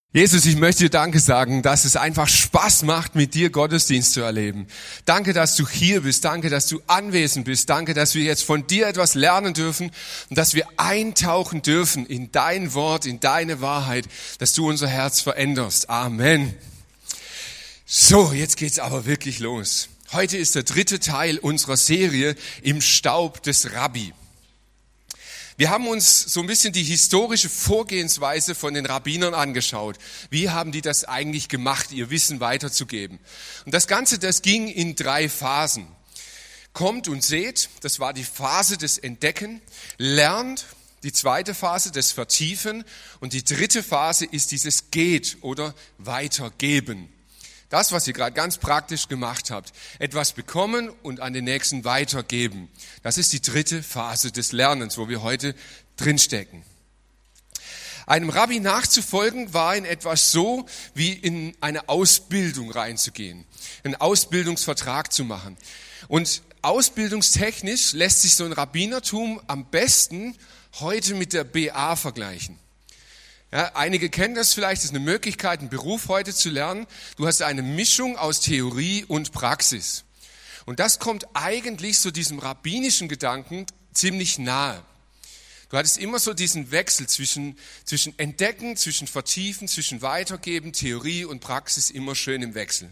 Jesus, ich möchte dir Danke sagen, dass es einfach Spaß macht, mit dir Gottesdienst zu erleben. Danke, dass du hier bist. Danke, dass du anwesend bist. Danke, dass wir jetzt von dir etwas lernen dürfen und dass wir eintauchen dürfen in dein Wort, in deine Wahrheit, dass du unser Herz veränderst. Amen. So, jetzt geht's aber wirklich los. Heute ist der dritte Teil unserer Serie im Staub des Rabbi. Wir haben uns so ein bisschen die historische Vorgehensweise von den Rabbinern angeschaut. Wie haben die das eigentlich gemacht, ihr Wissen weiterzugeben? Und das Ganze, das ging in 3 Phasen. Kommt und seht, das war die Phase des Entdecken. Lernt, die zweite Phase des Vertiefen. Und die dritte Phase ist dieses Geht oder Weitergeben. Das, was ihr gerade ganz praktisch gemacht habt. Etwas bekommen und an den Nächsten weitergeben. Das ist die dritte Phase des Lernens, wo wir heute drinstecken. Einem Rabbi nachzufolgen war in etwas so, wie in eine Ausbildung reinzugehen. Einen Ausbildungsvertrag zu machen. Und ausbildungstechnisch lässt sich so ein Rabbinertum am besten heute mit der BA vergleichen. Ja, einige kennen das vielleicht, das ist eine Möglichkeit, einen Beruf heute zu lernen. Du hast eine Mischung aus Theorie und Praxis. Und das kommt eigentlich so diesem rabbinischen Gedanken ziemlich nahe. Du hattest immer so diesen Wechsel zwischen Entdecken, zwischen Vertiefen, zwischen Weitergeben, Theorie und Praxis immer schön im Wechsel.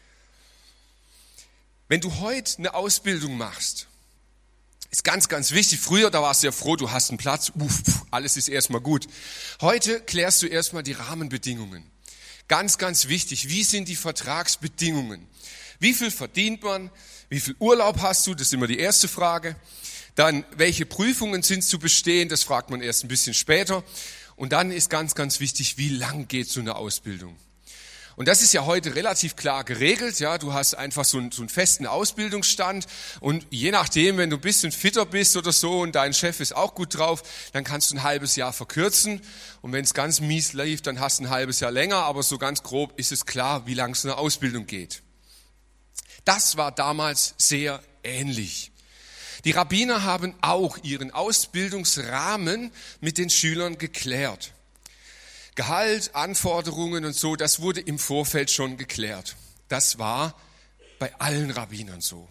Wenn du heute eine Ausbildung machst, ist ganz, ganz wichtig. Früher, da warst du ja froh, du hast einen Platz, alles ist erstmal gut. Heute klärst du erstmal die Rahmenbedingungen. Ganz, ganz wichtig, wie sind die Vertragsbedingungen? Wie viel verdient man? Wie viel Urlaub hast du? Das ist immer die erste Frage. Dann, welche Prüfungen sind zu bestehen? Das fragt man erst ein bisschen später. Und dann ist ganz, ganz wichtig, wie lang geht so eine Ausbildung? Und das ist ja heute relativ klar geregelt, ja. Du hast einfach so einen festen Ausbildungsstand und je nachdem, wenn du ein bisschen fitter bist oder so und dein Chef ist auch gut drauf, dann kannst du ein halbes Jahr verkürzen und wenn es ganz mies lief, dann hast du ein halbes Jahr länger, aber so ganz grob ist es klar, wie lang so eine Ausbildung geht. Das war damals sehr ähnlich. Die Rabbiner haben auch ihren Ausbildungsrahmen mit den Schülern geklärt. Gehalt, Anforderungen und so, das wurde im Vorfeld schon geklärt. Das war bei allen Rabbinern so.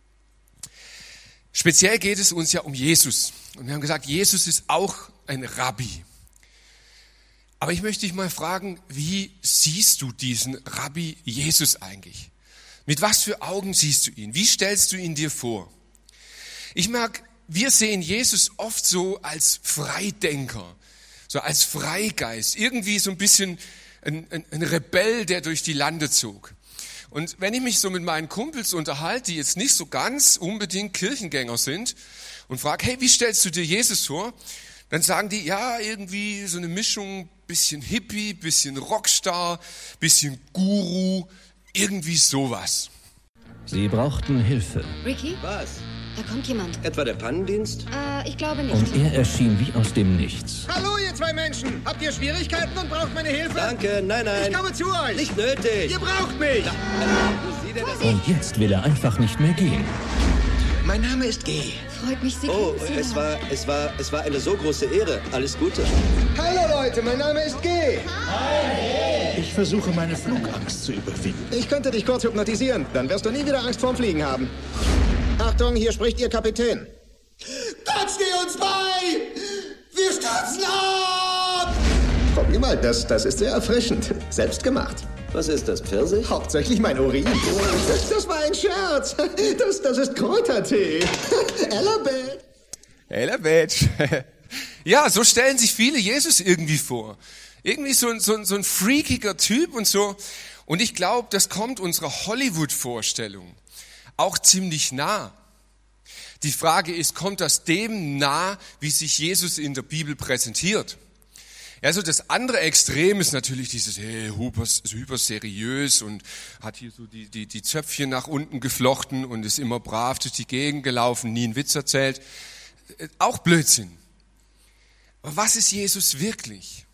Speziell geht es uns ja um Jesus. Und wir haben gesagt, Jesus ist auch ein Rabbi. Aber ich möchte dich mal fragen, wie siehst du diesen Rabbi Jesus eigentlich? Mit was für Augen siehst du ihn? Wie stellst du ihn dir vor? Ich merke, wir sehen Jesus oft so als Freidenker. So als Freigeist, irgendwie so ein bisschen ein Rebell, der durch die Lande zog. Und wenn ich mich so mit meinen Kumpels unterhalte, die jetzt nicht so ganz unbedingt Kirchengänger sind und frage, hey, wie stellst du dir Jesus vor? Dann sagen die, ja, irgendwie so eine Mischung, bisschen Hippie, bisschen Rockstar, bisschen Guru, irgendwie sowas. Sie brauchten Hilfe. Ricky? Was? Da kommt jemand. Etwa der Pannendienst? Ich glaube nicht. Und er erschien wie aus dem Nichts. Hallo, ihr 2 Menschen! Habt ihr Schwierigkeiten und braucht meine Hilfe? Danke, nein. Ich komme zu euch! Nicht nötig. Ihr braucht mich! Sieh dir das Und jetzt will er einfach nicht mehr gehen. Mein Name ist G. Freut mich, Sie Oh, kennenzulernen. es war eine so große Ehre. Alles Gute. Hallo Leute, mein Name ist G. Ich versuche, meine Flugangst zu überwinden. Ich könnte dich kurz hypnotisieren, dann wirst du nie wieder Angst vorm Fliegen haben. Achtung, hier spricht Ihr Kapitän. Gott, steh uns bei! Wir stürzen ab! Probier mal, das ist sehr erfrischend. Selbst gemacht. Was ist das, Pfirsich? Hauptsächlich mein Urin. Das war ein Scherz. Das ist Kräutertee. Ellabet. Elabetsch. Ja, so stellen sich viele Jesus irgendwie vor. Irgendwie so ein freakiger Typ und so. Und ich glaube, das kommt unserer Hollywood-Vorstellung auch ziemlich nah. Die Frage ist, kommt das dem nah, wie sich Jesus in der Bibel präsentiert? Also das andere Extrem ist natürlich dieses hyper seriös und hat hier so die Zöpfchen nach unten geflochten und ist immer brav durch die Gegend gelaufen, nie einen Witz erzählt. Auch Blödsinn. Aber was ist Jesus wirklich?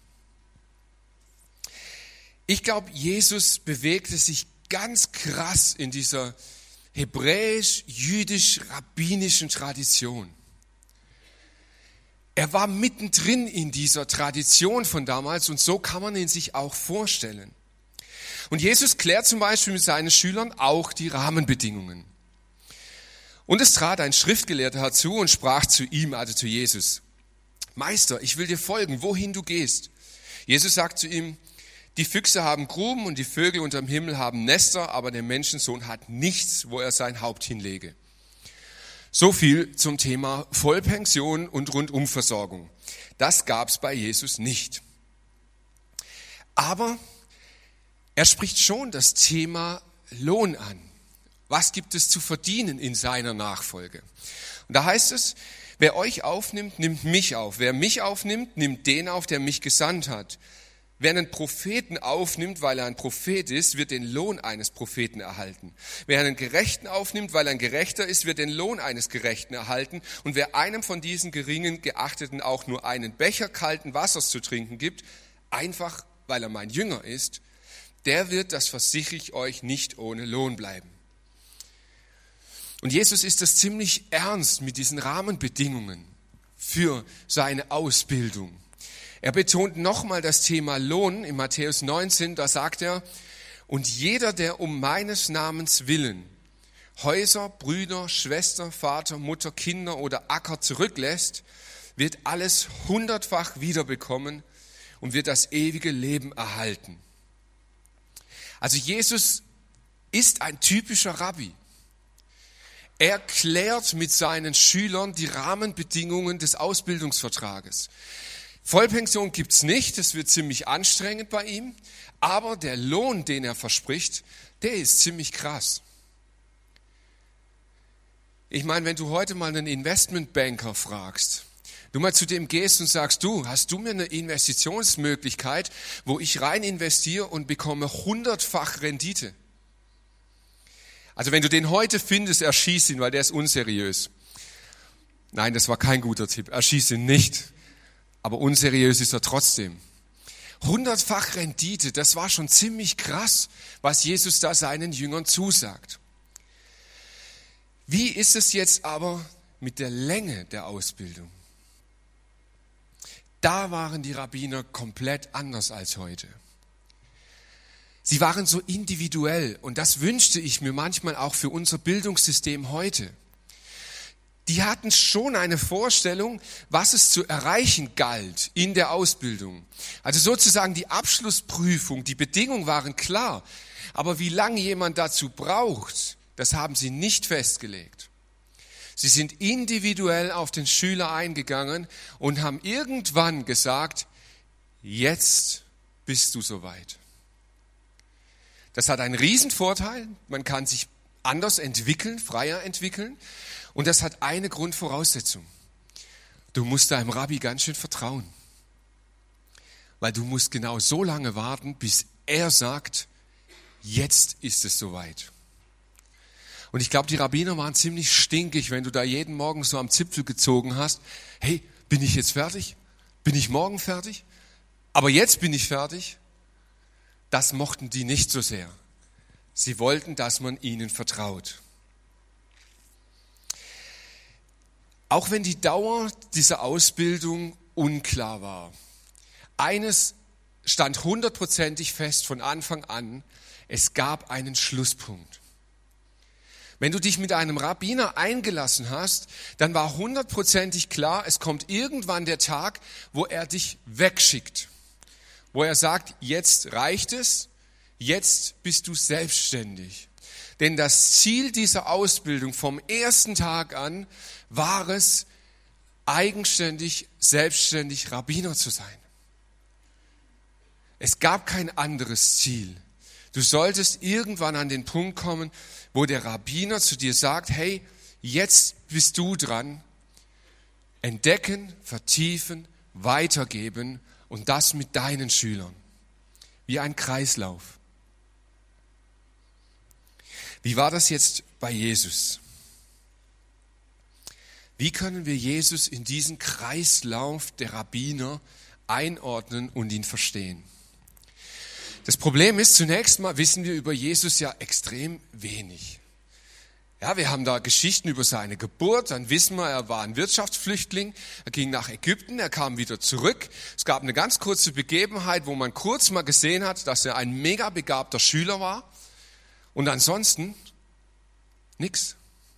Ich glaube, Jesus bewegte sich ganz krass in dieser hebräisch-jüdisch-rabbinischen Tradition. Er war mittendrin in dieser Tradition von damals und so kann man ihn sich auch vorstellen. Und Jesus klärt zum Beispiel mit seinen Schülern auch die Rahmenbedingungen. Und es trat ein Schriftgelehrter herzu und sprach zu ihm, also zu Jesus: Meister, ich will dir folgen, wohin du gehst. Jesus sagt zu ihm: Die Füchse haben Gruben und die Vögel unterm Himmel haben Nester, aber der Menschensohn hat nichts, wo er sein Haupt hinlege. So viel zum Thema Vollpension und Rundumversorgung. Das gab's bei Jesus nicht. Aber er spricht schon das Thema Lohn an. Was gibt es zu verdienen in seiner Nachfolge? Und da heißt es: Wer euch aufnimmt, nimmt mich auf. Wer mich aufnimmt, nimmt den auf, der mich gesandt hat. Wer einen Propheten aufnimmt, weil er ein Prophet ist, wird den Lohn eines Propheten erhalten. Wer einen Gerechten aufnimmt, weil er ein Gerechter ist, wird den Lohn eines Gerechten erhalten. Und wer einem von diesen geringen Geachteten auch nur einen Becher kalten Wassers zu trinken gibt, einfach weil er mein Jünger ist, der wird, das versichere ich euch, nicht ohne Lohn bleiben. Und Jesus ist das ziemlich ernst mit diesen Rahmenbedingungen für seine Ausbildung. Er betont nochmal das Thema Lohn in Matthäus 19, da sagt er: Und jeder, der um meines Namens willen Häuser, Brüder, Schwester, Vater, Mutter, Kinder oder Acker zurücklässt, wird alles 100-fach wiederbekommen und wird das ewige Leben erhalten. Also Jesus ist ein typischer Rabbi. Er klärt mit seinen Schülern die Rahmenbedingungen des Ausbildungsvertrages. Vollpension gibt's nicht, das wird ziemlich anstrengend bei ihm, aber der Lohn, den er verspricht, der ist ziemlich krass. Ich meine, wenn du heute mal einen Investmentbanker fragst, du mal zu dem gehst und sagst: Du, hast du mir eine Investitionsmöglichkeit, wo ich rein investiere und bekomme 100-fach Rendite? Also wenn du den heute findest, erschieß ihn, weil der ist unseriös. Nein, das war kein guter Tipp, erschieß ihn nicht. Aber unseriös ist er trotzdem. 100-fach Rendite, das war schon ziemlich krass, was Jesus da seinen Jüngern zusagt. Wie ist es jetzt aber mit der Länge der Ausbildung? Da waren die Rabbiner komplett anders als heute. Sie waren so individuell und das wünschte ich mir manchmal auch für unser Bildungssystem heute. Die hatten schon eine Vorstellung, was es zu erreichen galt in der Ausbildung. Also sozusagen die Abschlussprüfung, die Bedingungen waren klar. Aber wie lange jemand dazu braucht, das haben sie nicht festgelegt. Sie sind individuell auf den Schüler eingegangen und haben irgendwann gesagt: Jetzt bist du soweit. Das hat einen Riesenvorteil. Man kann sich anders entwickeln, freier entwickeln. Und das hat eine Grundvoraussetzung. Du musst deinem Rabbi ganz schön vertrauen. Weil du musst genau so lange warten, bis er sagt: Jetzt ist es soweit. Und ich glaube, die Rabbiner waren ziemlich stinkig, wenn du da jeden Morgen so am Zipfel gezogen hast. Hey, bin ich jetzt fertig? Bin ich morgen fertig? Aber jetzt bin ich fertig. Das mochten die nicht so sehr. Sie wollten, dass man ihnen vertraut. Auch wenn die Dauer dieser Ausbildung unklar war. Eines stand 100%ig fest von Anfang an: Es gab einen Schlusspunkt. Wenn du dich mit einem Rabbiner eingelassen hast, dann war 100%ig klar, es kommt irgendwann der Tag, wo er dich wegschickt. Wo er sagt: Jetzt reicht es, jetzt bist du selbstständig. Denn das Ziel dieser Ausbildung vom ersten Tag an war es, eigenständig, selbstständig Rabbiner zu sein. Es gab kein anderes Ziel. Du solltest irgendwann an den Punkt kommen, wo der Rabbiner zu dir sagt: Hey, jetzt bist du dran. Entdecken, vertiefen, weitergeben und das mit deinen Schülern. Wie ein Kreislauf. Wie war das jetzt bei Jesus? Wie können wir Jesus in diesen Kreislauf der Rabbiner einordnen und ihn verstehen? Das Problem ist, zunächst mal wissen wir über Jesus ja extrem wenig. Ja, wir haben da Geschichten über seine Geburt, dann wissen wir, er war ein Wirtschaftsflüchtling, er ging nach Ägypten, er kam wieder zurück. Es gab eine ganz kurze Begebenheit, wo man kurz mal gesehen hat, dass er ein mega begabter Schüler war und ansonsten nix.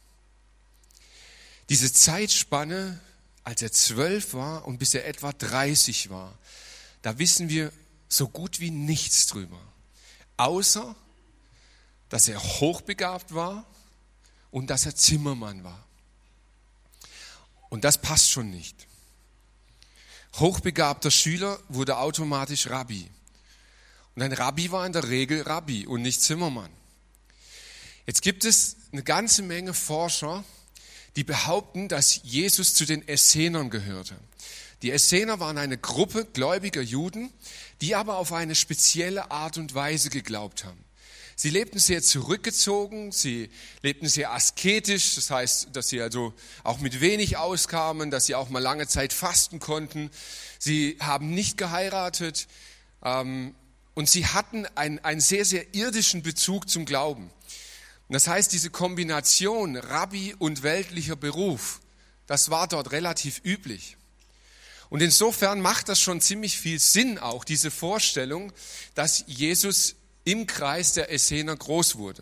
Diese Zeitspanne, als er 12 war und bis er etwa 30 war, da wissen wir so gut wie nichts drüber. Außer, dass er hochbegabt war und dass er Zimmermann war. Und das passt schon nicht. Hochbegabter Schüler wurde automatisch Rabbi. Und ein Rabbi war in der Regel Rabbi und nicht Zimmermann. Jetzt gibt es eine ganze Menge Forscher, die behaupten, dass Jesus zu den Essenern gehörte. Die Essener waren eine Gruppe gläubiger Juden, die aber auf eine spezielle Art und Weise geglaubt haben. Sie lebten sehr zurückgezogen, sie lebten sehr asketisch, das heißt, dass sie also auch mit wenig auskamen, dass sie auch mal lange Zeit fasten konnten. Sie haben nicht geheiratet und sie hatten einen sehr, sehr irdischen Bezug zum Glauben. Und das heißt, diese Kombination Rabbi und weltlicher Beruf, das war dort relativ üblich. Und insofern macht das schon ziemlich viel Sinn auch, diese Vorstellung, dass Jesus im Kreis der Essener groß wurde.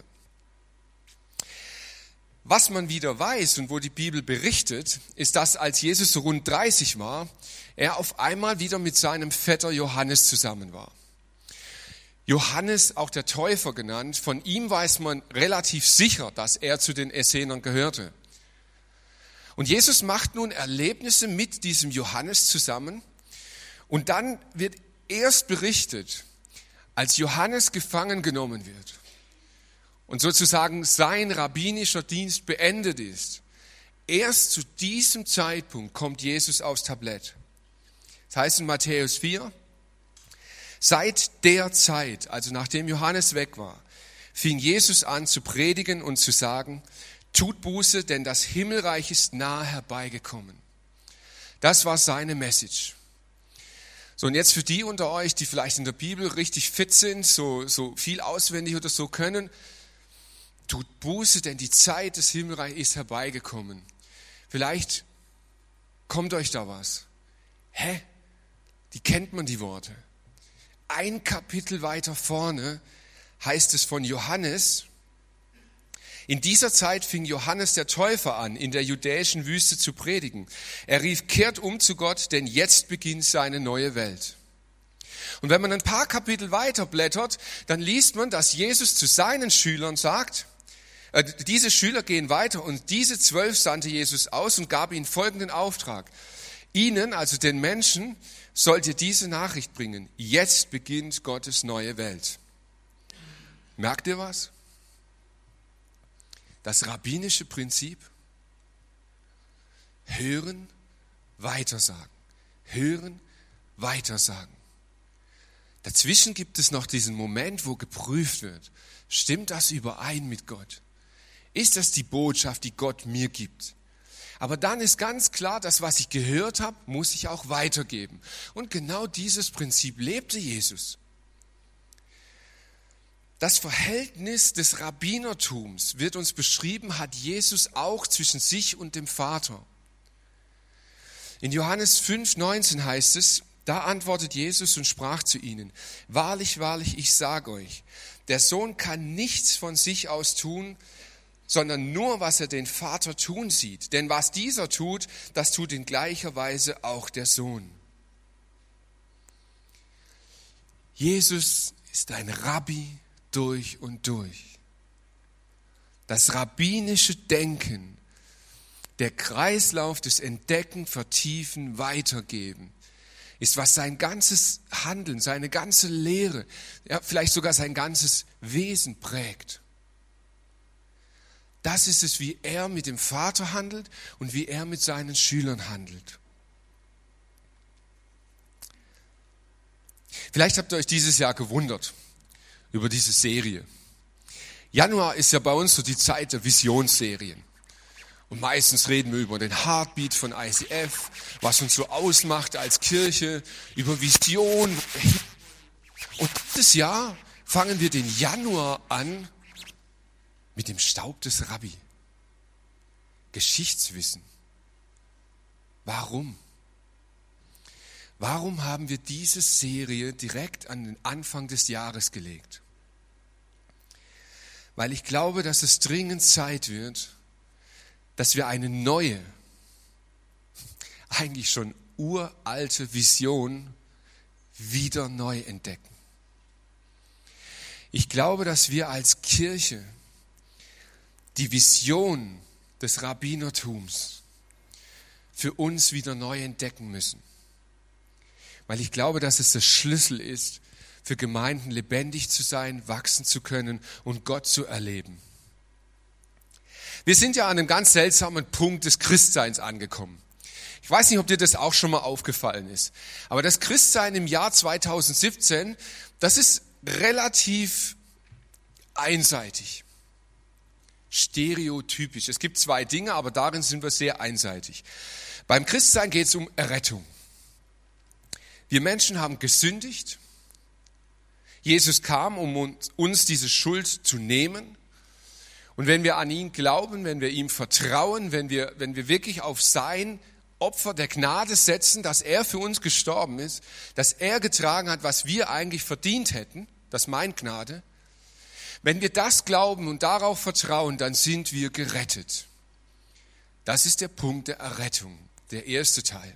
Was man wieder weiß und wo die Bibel berichtet, ist, dass als Jesus so rund 30 war, er auf einmal wieder mit seinem Vetter Johannes zusammen war. Johannes, auch der Täufer genannt, von ihm weiß man relativ sicher, dass er zu den Essenern gehörte. Und Jesus macht nun Erlebnisse mit diesem Johannes zusammen und dann wird erst berichtet, als Johannes gefangen genommen wird und sozusagen sein rabbinischer Dienst beendet ist. Erst zu diesem Zeitpunkt kommt Jesus aufs Tablett. Das heißt in Matthäus 4, seit der Zeit, also nachdem Johannes weg war, fing Jesus an zu predigen und zu sagen, tut Buße, denn das Himmelreich ist nahe herbeigekommen. Das war seine Message. So, und jetzt für die unter euch, die vielleicht in der Bibel richtig fit sind, so viel auswendig oder so können, tut Buße, denn die Zeit des Himmelreichs ist herbeigekommen. Vielleicht kommt euch da was. Die kennt man die Worte. Ein Kapitel weiter vorne heißt es von Johannes, in dieser Zeit fing Johannes der Täufer an, in der judäischen Wüste zu predigen. Er rief, kehrt um zu Gott, denn jetzt beginnt seine neue Welt. Und wenn man ein paar Kapitel weiter blättert, dann liest man, dass Jesus zu seinen Schülern sagt, diese Schüler gehen weiter und diese 12 sandte Jesus aus und gab ihnen folgenden Auftrag. Ihnen, also den Menschen, sollt ihr diese Nachricht bringen. Jetzt beginnt Gottes neue Welt. Merkt ihr was? Das rabbinische Prinzip. Hören, weitersagen. Hören, weitersagen. Dazwischen gibt es noch diesen Moment, wo geprüft wird. Stimmt das überein mit Gott? Ist das die Botschaft, die Gott mir gibt? Aber dann ist ganz klar, das, was ich gehört habe, muss ich auch weitergeben. Und genau dieses Prinzip lebte Jesus. Das Verhältnis des Rabbinertums wird uns beschrieben, hat Jesus auch zwischen sich und dem Vater. In Johannes 5,19 heißt es, da antwortet Jesus und sprach zu ihnen, wahrlich, wahrlich, ich sage euch, der Sohn kann nichts von sich aus tun, sondern nur, was er den Vater tun sieht. Denn was dieser tut, das tut in gleicher Weise auch der Sohn. Jesus ist ein Rabbi durch und durch. Das rabbinische Denken, der Kreislauf des Entdecken, Vertiefen, Weitergeben, ist, was sein ganzes Handeln, seine ganze Lehre, ja, vielleicht sogar sein ganzes Wesen prägt. Das ist es, wie er mit dem Vater handelt und wie er mit seinen Schülern handelt. Vielleicht habt ihr euch dieses Jahr gewundert über diese Serie. Januar ist ja bei uns so die Zeit der Visionsserien. Und meistens reden wir über den Heartbeat von ICF, was uns so ausmacht als Kirche, über Vision. Und dieses Jahr fangen wir den Januar an mit dem Staub des Rabbi. Geschichtswissen. Warum? Warum haben wir diese Serie direkt an den Anfang des Jahres gelegt? Weil ich glaube, dass es dringend Zeit wird, dass wir eine neue, eigentlich schon uralte Vision wieder neu entdecken. Ich glaube, dass wir als Kirche die Vision des Rabbinertums für uns wieder neu entdecken müssen. Weil ich glaube, dass es der Schlüssel ist, für Gemeinden lebendig zu sein, wachsen zu können und Gott zu erleben. Wir sind ja an einem ganz seltsamen Punkt des Christseins angekommen. Ich weiß nicht, ob dir das auch schon mal aufgefallen ist. Aber das Christsein im Jahr 2017, das ist relativ einseitig. Stereotypisch. Es gibt zwei Dinge, aber darin sind wir sehr einseitig. Beim Christsein geht es um Errettung. Wir Menschen haben gesündigt. Jesus kam, um uns diese Schuld zu nehmen. Und wenn wir an ihn glauben, wenn wir ihm vertrauen, wenn wir wirklich auf sein Opfer der Gnade setzen, dass er für uns gestorben ist, dass er getragen hat, was wir eigentlich verdient hätten, das meint Gnade. Wenn wir das glauben und darauf vertrauen, dann sind wir gerettet. Das ist der Punkt der Errettung, der erste Teil.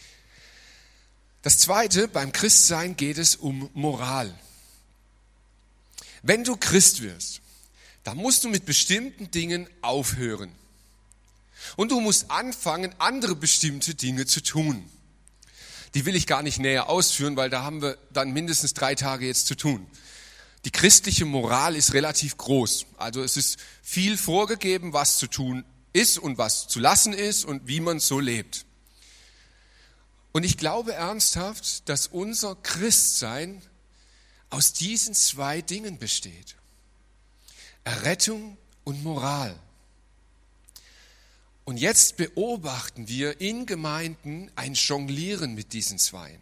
Das zweite, beim Christsein geht es um Moral. Wenn du Christ wirst, dann musst du mit bestimmten Dingen aufhören. Und du musst anfangen, andere bestimmte Dinge zu tun. Die will ich gar nicht näher ausführen, weil da haben wir dann mindestens 3 Tage jetzt zu tun. Die christliche Moral ist relativ groß. Also es ist viel vorgegeben, was zu tun ist und was zu lassen ist und wie man so lebt. Und ich glaube ernsthaft, dass unser Christsein aus diesen 2 Dingen besteht. Errettung und Moral. Und jetzt beobachten wir in Gemeinden ein Jonglieren mit diesen 2.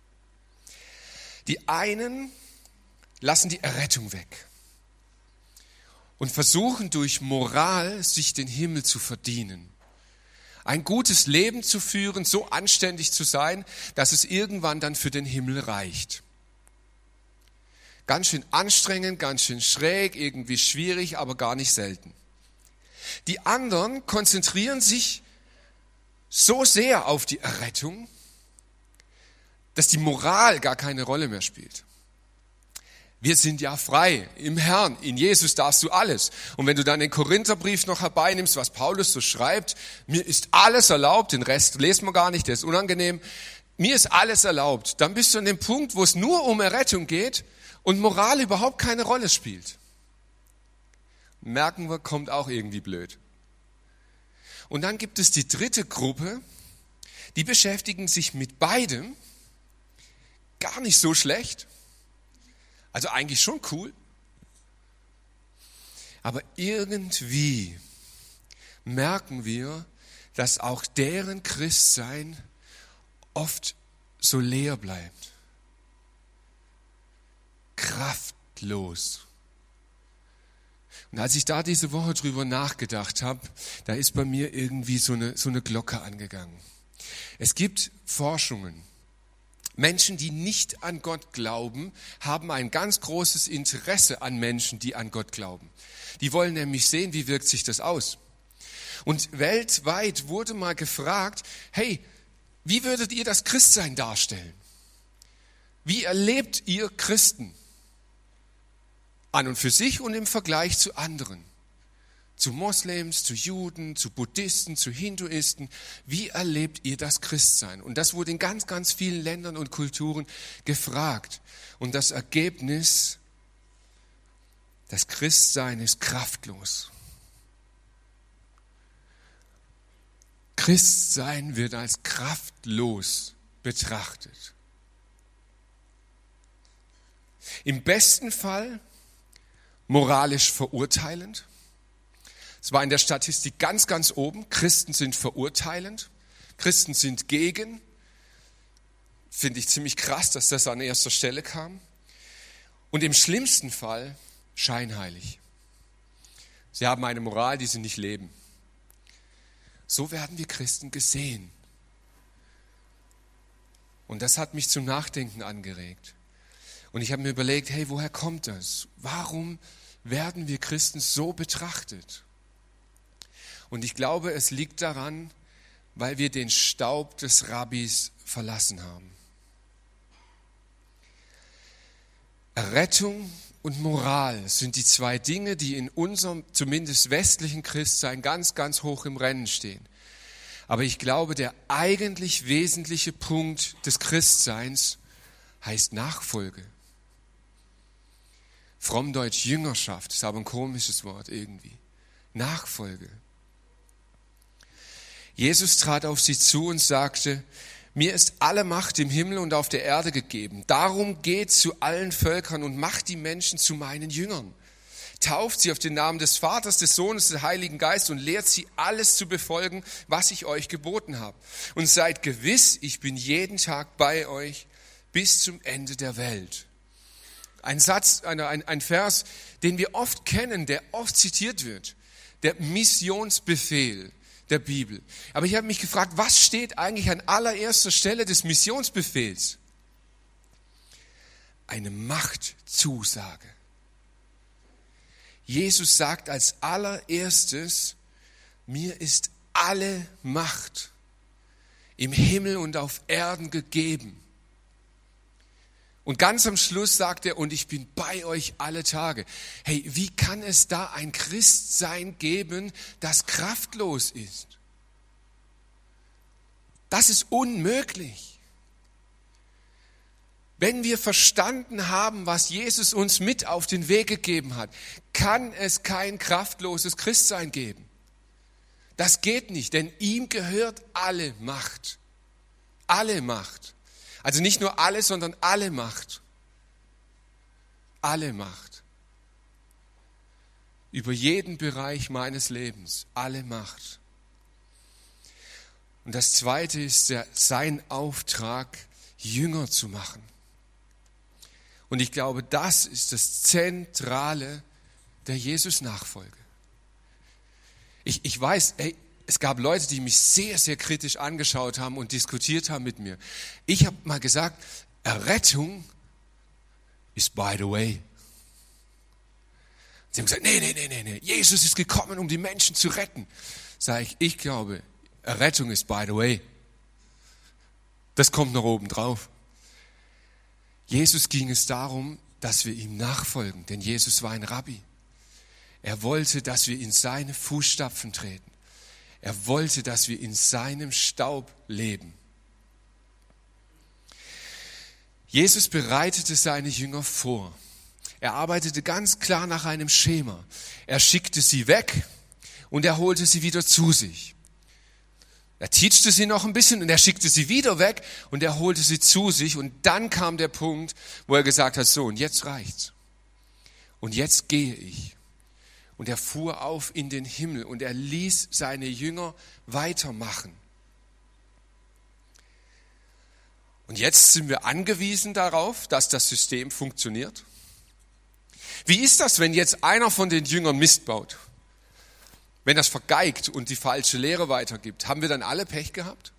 Die einen lassen die Errettung weg und versuchen durch Moral sich den Himmel zu verdienen. Ein gutes Leben zu führen, so anständig zu sein, dass es irgendwann dann für den Himmel reicht. Ganz schön anstrengend, ganz schön schräg, irgendwie schwierig, aber gar nicht selten. Die anderen konzentrieren sich so sehr auf die Errettung, dass die Moral gar keine Rolle mehr spielt. Wir sind ja frei im Herrn, in Jesus darfst du alles. Und wenn du dann den Korintherbrief noch herbeinimmst, was Paulus so schreibt, mir ist alles erlaubt, den Rest lesen wir gar nicht, der ist unangenehm, mir ist alles erlaubt, dann bist du an dem Punkt, wo es nur um Errettung geht und Moral überhaupt keine Rolle spielt. Merken wir, kommt auch irgendwie blöd. Und dann gibt es die dritte Gruppe, die beschäftigen sich mit beidem, gar nicht so schlecht, also eigentlich schon cool, aber irgendwie merken wir, dass auch deren Christsein oft so leer bleibt, kraftlos. Und als ich da diese Woche drüber nachgedacht habe, da ist bei mir irgendwie so eine Glocke angegangen. Es gibt Forschungen. Menschen, die nicht an Gott glauben, haben ein ganz großes Interesse an Menschen, die an Gott glauben. Die wollen nämlich sehen, wie wirkt sich das aus. Und weltweit wurde mal gefragt, hey, wie würdet ihr das Christsein darstellen? Wie erlebt ihr Christen? An und für sich und im Vergleich zu anderen. Zu Moslems, zu Juden, zu Buddhisten, zu Hinduisten. Wie erlebt ihr das Christsein? Und das wurde in ganz, ganz vielen Ländern und Kulturen gefragt. Und das Ergebnis, das Christsein ist kraftlos. Christsein wird als kraftlos betrachtet. Im besten Fall moralisch verurteilend. Es war in der Statistik ganz, ganz oben. Christen sind verurteilend. Christen sind gegen. Finde ich ziemlich krass, dass das an erster Stelle kam. Und im schlimmsten Fall scheinheilig. Sie haben eine Moral, die sie nicht leben. So werden wir Christen gesehen. Und das hat mich zum Nachdenken angeregt. Und ich habe mir überlegt, hey, woher kommt das? Warum werden wir Christen so betrachtet? Und ich glaube, es liegt daran, weil wir den Staub des Rabbis verlassen haben. Errettung und Moral sind die zwei Dinge, die in unserem, zumindest westlichen Christsein, ganz, ganz hoch im Rennen stehen. Aber ich glaube, der eigentlich wesentliche Punkt des Christseins heißt Nachfolge. Frommdeutsch Jüngerschaft, ist aber ein komisches Wort irgendwie. Nachfolge. Jesus trat auf sie zu und sagte, mir ist alle Macht im Himmel und auf der Erde gegeben. Darum geht zu allen Völkern und macht die Menschen zu meinen Jüngern. Tauft sie auf den Namen des Vaters, des Sohnes, des Heiligen Geistes und lehrt sie, alles zu befolgen, was ich euch geboten habe. Und seid gewiss, ich bin jeden Tag bei euch bis zum Ende der Welt. Ein Satz, ein Vers, den wir oft kennen, der oft zitiert wird. Der Missionsbefehl der Bibel. Aber ich habe mich gefragt, was steht eigentlich an allererster Stelle des Missionsbefehls? Eine Machtzusage. Jesus sagt als allererstes, mir ist alle Macht im Himmel und auf Erden gegeben. Und ganz am Schluss sagt er, und ich bin bei euch alle Tage. Hey, wie kann es da ein Christsein geben, das kraftlos ist? Das ist unmöglich. Wenn wir verstanden haben, was Jesus uns mit auf den Weg gegeben hat, kann es kein kraftloses Christsein geben. Das geht nicht, denn ihm gehört alle Macht. Alle Macht. Also nicht nur alle, sondern alle Macht. Alle Macht. Über jeden Bereich meines Lebens. Alle Macht. Und das Zweite ist sein Auftrag, Jünger zu machen. Und ich glaube, das ist das Zentrale der Jesus-Nachfolge. Ich weiß, es gab Leute, die mich sehr, sehr kritisch angeschaut haben und diskutiert haben mit mir. Ich habe mal gesagt, Errettung ist by the way. Sie haben gesagt, nee, Jesus ist gekommen, um die Menschen zu retten. Sage ich glaube, Errettung ist by the way. Das kommt noch oben drauf. Jesus ging es darum, dass wir ihm nachfolgen, denn Jesus war ein Rabbi. Er wollte, dass wir in seine Fußstapfen treten. Er wollte, dass wir in seinem Staub leben. Jesus bereitete seine Jünger vor. Er arbeitete ganz klar nach einem Schema. Er schickte sie weg und er holte sie wieder zu sich. Er teachte sie noch ein bisschen und er schickte sie wieder weg und er holte sie zu sich. Und dann kam der Punkt, wo er gesagt hat, so, und jetzt reicht's. Und jetzt gehe ich. Und er fuhr auf in den Himmel und er ließ seine Jünger weitermachen. Und jetzt sind wir angewiesen darauf, dass das System funktioniert. Wie ist das, wenn jetzt einer von den Jüngern Mist baut? Wenn das vergeigt und die falsche Lehre weitergibt, haben wir dann alle Pech gehabt?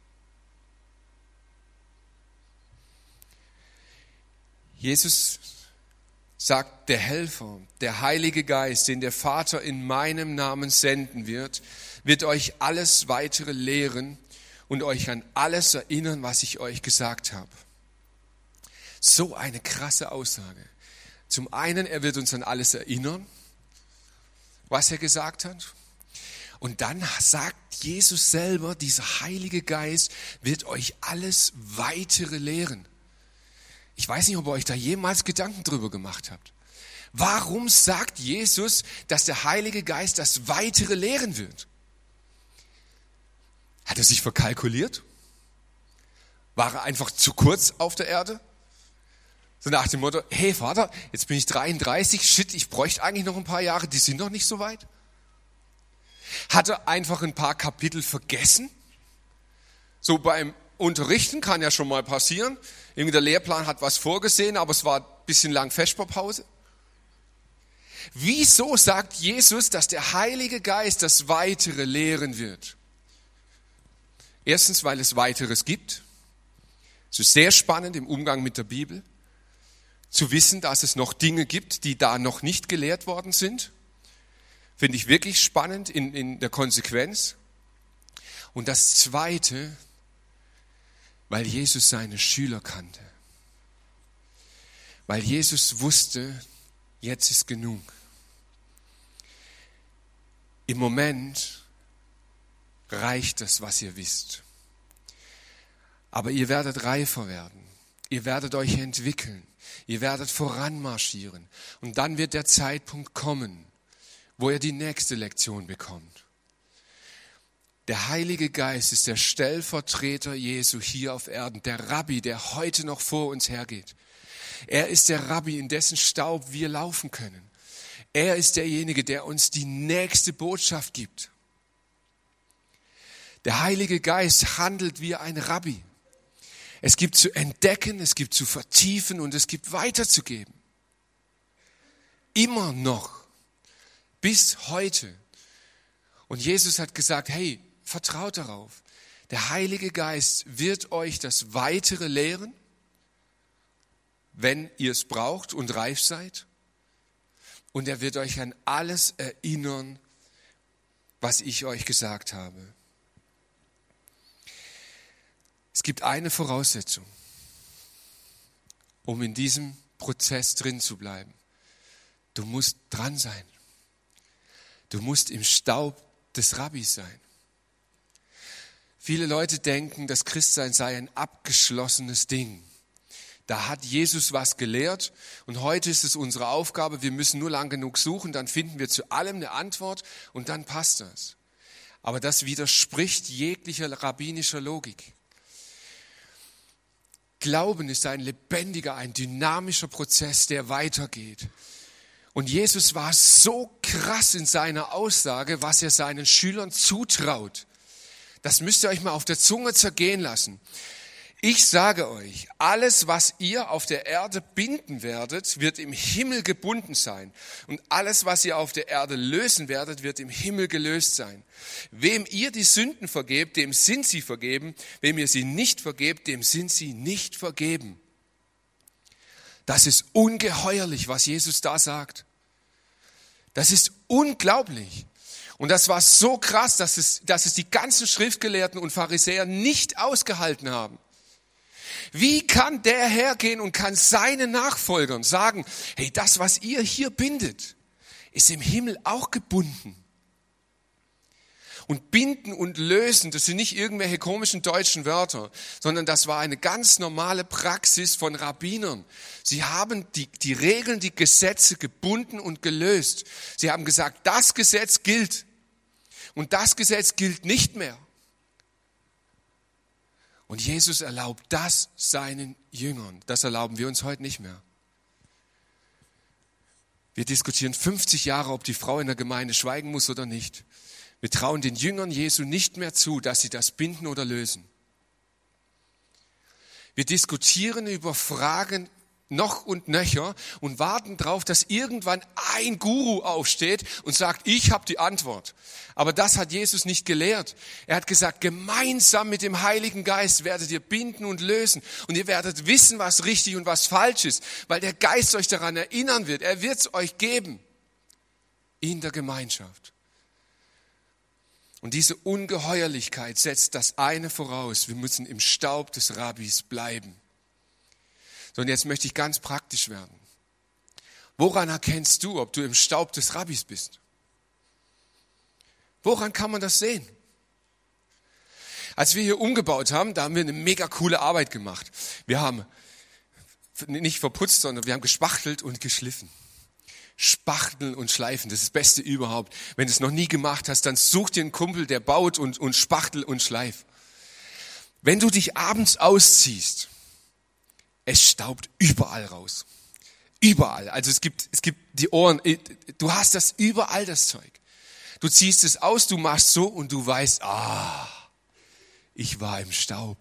Jesus sagt, der Helfer, der Heilige Geist, den der Vater in meinem Namen senden wird, wird euch alles weitere lehren und euch an alles erinnern, was ich euch gesagt habe. So eine krasse Aussage. Zum einen, er wird uns an alles erinnern, was er gesagt hat. Und dann sagt Jesus selber, dieser Heilige Geist wird euch alles weitere lehren. Ich weiß nicht, ob ihr euch da jemals Gedanken drüber gemacht habt. Warum sagt Jesus, dass der Heilige Geist das Weitere lehren wird? Hat er sich verkalkuliert? War er einfach zu kurz auf der Erde? So nach dem Motto, hey Vater, jetzt bin ich 33, shit, ich bräuchte eigentlich noch ein paar Jahre, die sind noch nicht so weit. Hat er einfach ein paar Kapitel vergessen? So beim Unterrichten kann ja schon mal passieren. Irgendwie der Lehrplan hat was vorgesehen, aber es war ein bisschen lang Vesperpause. Wieso sagt Jesus, dass der Heilige Geist das Weitere lehren wird? Erstens, weil es weiteres gibt. Es ist sehr spannend im Umgang mit der Bibel, zu wissen, dass es noch Dinge gibt, die da noch nicht gelehrt worden sind. Finde ich wirklich spannend in der Konsequenz. Und das Zweite, weil Jesus seine Schüler kannte. Weil Jesus wusste, jetzt ist genug. Im Moment reicht das, was ihr wisst. Aber ihr werdet reifer werden. Ihr werdet euch entwickeln. Ihr werdet voranmarschieren. Und dann wird der Zeitpunkt kommen, wo ihr die nächste Lektion bekommt. Der Heilige Geist ist der Stellvertreter Jesu hier auf Erden, der Rabbi, der heute noch vor uns hergeht. Er ist der Rabbi, in dessen Staub wir laufen können. Er ist derjenige, der uns die nächste Botschaft gibt. Der Heilige Geist handelt wie ein Rabbi. Es gibt zu entdecken, es gibt zu vertiefen und es gibt weiterzugeben. Immer noch. Bis heute. Und Jesus hat gesagt, hey, vertraut darauf. Der Heilige Geist wird euch das Weitere lehren, wenn ihr es braucht und reif seid. Und er wird euch an alles erinnern, was ich euch gesagt habe. Es gibt eine Voraussetzung, um in diesem Prozess drin zu bleiben. Du musst dran sein. Du musst im Staub des Rabbis sein. Viele Leute denken, das Christsein sei ein abgeschlossenes Ding. Da hat Jesus was gelehrt und heute ist es unsere Aufgabe, wir müssen nur lang genug suchen, dann finden wir zu allem eine Antwort und dann passt das. Aber das widerspricht jeglicher rabbinischer Logik. Glauben ist ein lebendiger, ein dynamischer Prozess, der weitergeht. Und Jesus war so krass in seiner Aussage, was er seinen Schülern zutraut. Das müsst ihr euch mal auf der Zunge zergehen lassen. Ich sage euch, alles, was ihr auf der Erde binden werdet, wird im Himmel gebunden sein. Und alles, was ihr auf der Erde lösen werdet, wird im Himmel gelöst sein. Wem ihr die Sünden vergebt, dem sind sie vergeben. Wem ihr sie nicht vergebt, dem sind sie nicht vergeben. Das ist ungeheuerlich, was Jesus da sagt. Das ist unglaublich. Und das war so krass, dass es die ganzen Schriftgelehrten und Pharisäer nicht ausgehalten haben. Wie kann der hergehen und kann seinen Nachfolgern sagen, hey, das, was ihr hier bindet, ist im Himmel auch gebunden. Und binden und lösen, das sind nicht irgendwelche komischen deutschen Wörter, sondern das war eine ganz normale Praxis von Rabbinern. Sie haben die Regeln, die Gesetze gebunden und gelöst. Sie haben gesagt, das Gesetz gilt und das Gesetz gilt nicht mehr. Und Jesus erlaubt das seinen Jüngern. Das erlauben wir uns heute nicht mehr. Wir diskutieren 50 Jahre, ob die Frau in der Gemeinde schweigen muss oder nicht. Wir trauen den Jüngern Jesu nicht mehr zu, dass sie das binden oder lösen. Wir diskutieren über Fragen noch und nöcher und warten darauf, dass irgendwann ein Guru aufsteht und sagt, ich habe die Antwort. Aber das hat Jesus nicht gelehrt. Er hat gesagt, gemeinsam mit dem Heiligen Geist werdet ihr binden und lösen. Und ihr werdet wissen, was richtig und was falsch ist, weil der Geist euch daran erinnern wird. Er wird es euch geben in der Gemeinschaft. Und diese Ungeheuerlichkeit setzt das eine voraus. Wir müssen im Staub des Rabbis bleiben. So, und jetzt möchte ich ganz praktisch werden. Woran erkennst du, ob du im Staub des Rabbis bist? Woran kann man das sehen? Als wir hier umgebaut haben, da haben wir eine mega coole Arbeit gemacht. Wir haben nicht verputzt, sondern wir haben gespachtelt und geschliffen. Spachteln und schleifen, das ist das Beste überhaupt. Wenn du es noch nie gemacht hast, dann such dir einen Kumpel, der baut und spachtel und schleif. Wenn du dich abends ausziehst, es staubt überall raus. Überall. Also es gibt die Ohren, du hast das überall, das Zeug. Du ziehst es aus, du machst so und du weißt, ich war im Staub.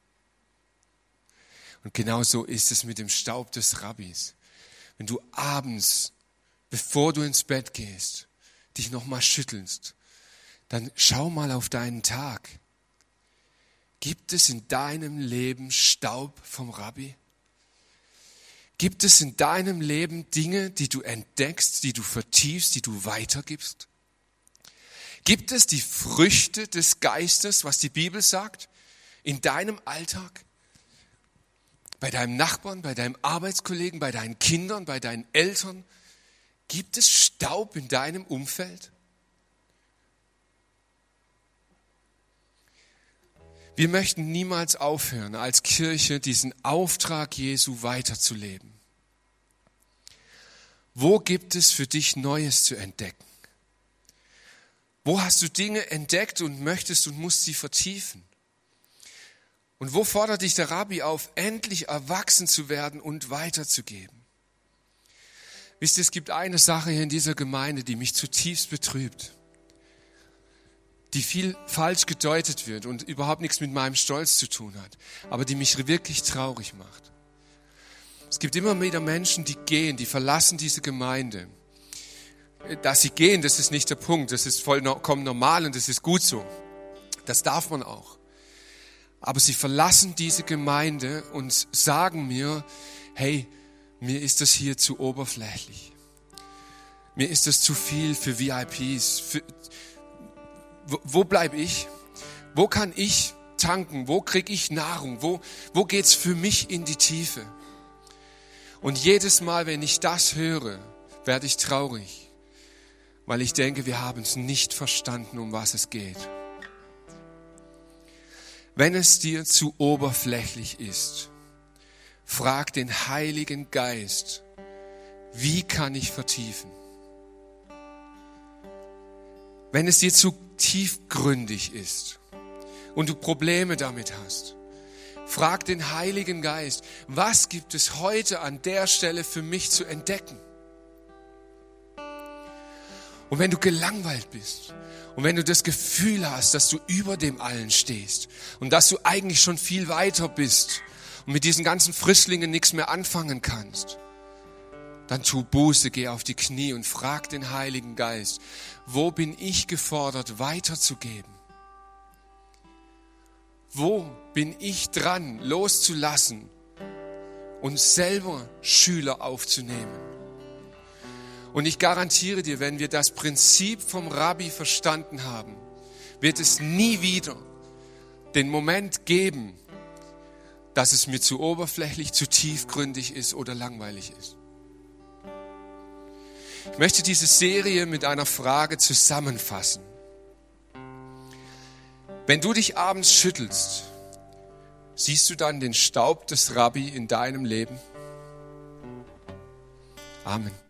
Und genau so ist es mit dem Staub des Rabbis. Wenn du abends, bevor du ins Bett gehst, dich nochmal schüttelst, dann schau mal auf deinen Tag. Gibt es in deinem Leben Staub vom Rabbi? Gibt es in deinem Leben Dinge, die du entdeckst, die du vertiefst, die du weitergibst? Gibt es die Früchte des Geistes, was die Bibel sagt, in deinem Alltag? Bei deinem Nachbarn, bei deinem Arbeitskollegen, bei deinen Kindern, bei deinen Eltern? Gibt es Staub in deinem Umfeld? Wir möchten niemals aufhören, als Kirche diesen Auftrag Jesu weiterzuleben. Wo gibt es für dich Neues zu entdecken? Wo hast du Dinge entdeckt und möchtest und musst sie vertiefen? Und wo fordert dich der Rabbi auf, endlich erwachsen zu werden und weiterzugeben? Wisst ihr, es gibt eine Sache hier in dieser Gemeinde, die mich zutiefst betrübt, die viel falsch gedeutet wird und überhaupt nichts mit meinem Stolz zu tun hat, aber die mich wirklich traurig macht. Es gibt immer wieder Menschen, die gehen, die verlassen diese Gemeinde. Dass sie gehen, das ist nicht der Punkt, das ist vollkommen normal und das ist gut so. Das darf man auch. Aber sie verlassen diese Gemeinde und sagen mir, hey, mir ist das hier zu oberflächlich. Mir ist das zu viel für VIPs. Wo bleibe ich? Wo kann ich tanken? Wo kriege ich Nahrung? Wo geht's für mich in die Tiefe? Und jedes Mal, wenn ich das höre, werde ich traurig, weil ich denke, wir haben es nicht verstanden, um was es geht. Wenn es dir zu oberflächlich ist, frag den Heiligen Geist, wie kann ich vertiefen? Wenn es dir zu tiefgründig ist und du Probleme damit hast, frag den Heiligen Geist, was gibt es heute an der Stelle für mich zu entdecken? Und wenn du gelangweilt bist und wenn du das Gefühl hast, dass du über dem Allen stehst und dass du eigentlich schon viel weiter bist und mit diesen ganzen Frischlingen nichts mehr anfangen kannst, dann tu Buße, geh auf die Knie und frag den Heiligen Geist, wo bin ich gefordert, weiterzugeben? Wo bin ich dran, loszulassen und selber Schüler aufzunehmen? Und ich garantiere dir, wenn wir das Prinzip vom Rabbi verstanden haben, wird es nie wieder den Moment geben, dass es mir zu oberflächlich, zu tiefgründig ist oder langweilig ist. Ich möchte diese Serie mit einer Frage zusammenfassen. Wenn du dich abends schüttelst, siehst du dann den Staub des Rabbi in deinem Leben? Amen.